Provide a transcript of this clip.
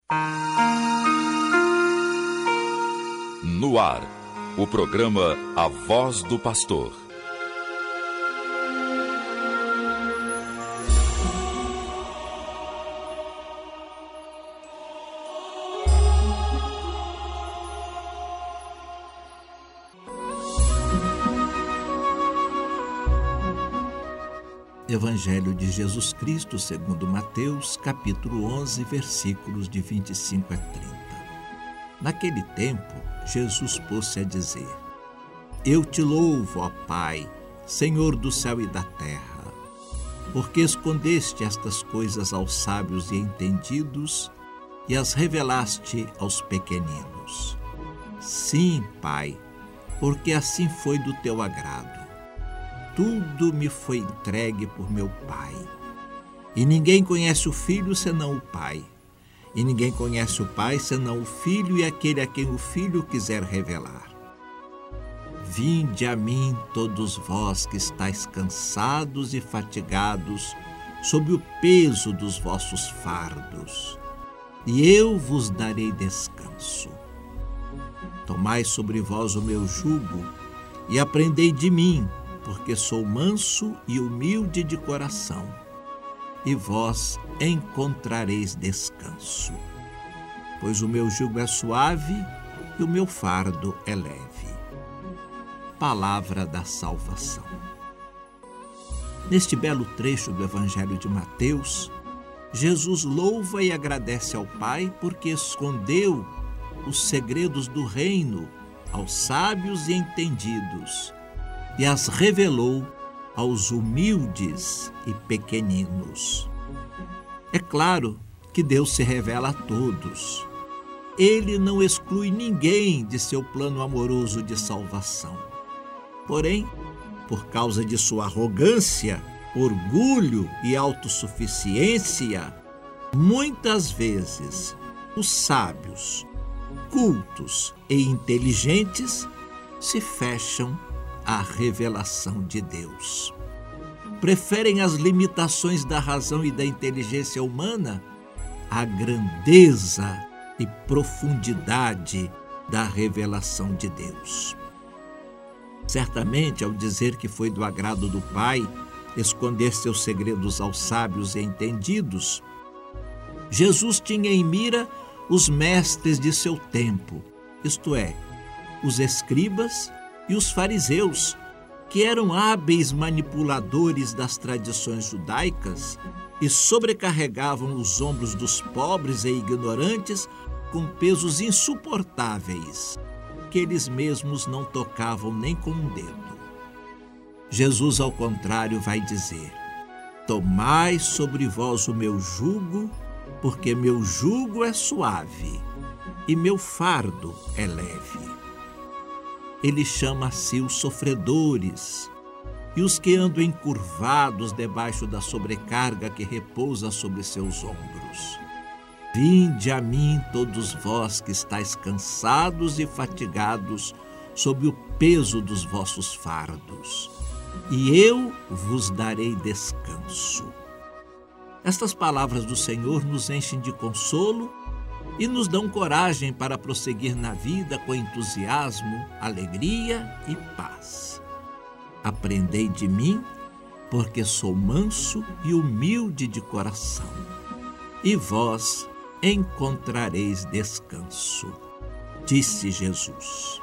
No ar, o programa A Voz do Pastor. Evangelho de Jesus Cristo, segundo Mateus, capítulo 11, versículos de 25 a 30. Naquele tempo, Jesus pôs-se a dizer: Eu te louvo, ó Pai, Senhor do céu e da terra, porque escondeste estas coisas aos sábios e entendidos e as revelaste aos pequeninos. Sim, Pai, porque assim foi do teu agrado. Tudo me foi entregue por meu Pai. E ninguém conhece o Filho senão o Pai. E ninguém conhece o Pai senão o Filho e aquele a quem o Filho quiser revelar. Vinde a mim todos vós que estáis cansados e fatigados, sob o peso dos vossos fardos, e eu vos darei descanso. Tomai sobre vós o meu jugo e aprendei de mim, porque sou manso e humilde de coração, e vós encontrareis descanso. Pois o meu jugo é suave e o meu fardo é leve. Palavra da salvação. Neste belo trecho do Evangelho de Mateus, Jesus louva e agradece ao Pai porque escondeu os segredos do reino aos sábios e entendidos, e as revelou aos humildes e pequeninos. É claro que Deus se revela a todos. Ele não exclui ninguém de seu plano amoroso de salvação. Porém, por causa de sua arrogância, orgulho e autossuficiência, muitas vezes os sábios, cultos e inteligentes se fecham à revelação de Deus. Preferem as limitações da razão e da inteligência humana à grandeza e profundidade da revelação de Deus. Certamente, ao dizer que foi do agrado do Pai esconder seus segredos aos sábios e entendidos, Jesus tinha em mira os mestres de seu tempo, isto é, os escribas e os fariseus, que eram hábeis manipuladores das tradições judaicas e sobrecarregavam os ombros dos pobres e ignorantes com pesos insuportáveis, que eles mesmos não tocavam nem com um dedo. Jesus, ao contrário, vai dizer: Tomai sobre vós o meu jugo, porque meu jugo é suave e meu fardo é leve. Ele chama a si os sofredores e os que andam encurvados debaixo da sobrecarga que repousa sobre seus ombros. Vinde a mim todos vós que estáis cansados e fatigados sob o peso dos vossos fardos, e eu vos darei descanso. Estas palavras do Senhor nos enchem de consolo e nos dão coragem para prosseguir na vida com entusiasmo, alegria e paz. Aprendei de mim, porque sou manso e humilde de coração, e vós encontrareis descanso, disse Jesus.